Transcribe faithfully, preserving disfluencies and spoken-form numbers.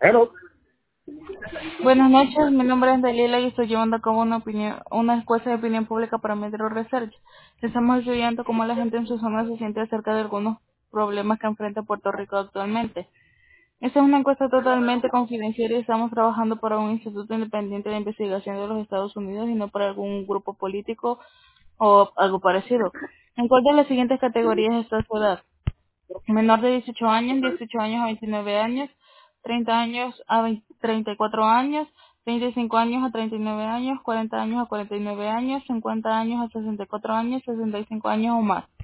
Pero, Buenas noches, mi nombre es Dalila y estoy llevando a cabo una opinión, una encuesta de opinión pública para Metro Research. Estamos estudiando cómo la gente en su zona se siente acerca de algunos problemas que enfrenta Puerto Rico actualmente. Esta es una encuesta totalmente confidencial y estamos trabajando para un instituto independiente de investigación de los Estados Unidos y no para algún grupo político o algo parecido. ¿En cuál de las siguientes categorías está su edad? Menor de dieciocho años, dieciocho años a veintinueve años, treinta años a veinte treinta y cuatro años, treinta y cinco años a treinta y nueve años, cuarenta años a cuarenta y nueve años, cincuenta años a sesenta y cuatro años, sesenta y cinco años o más.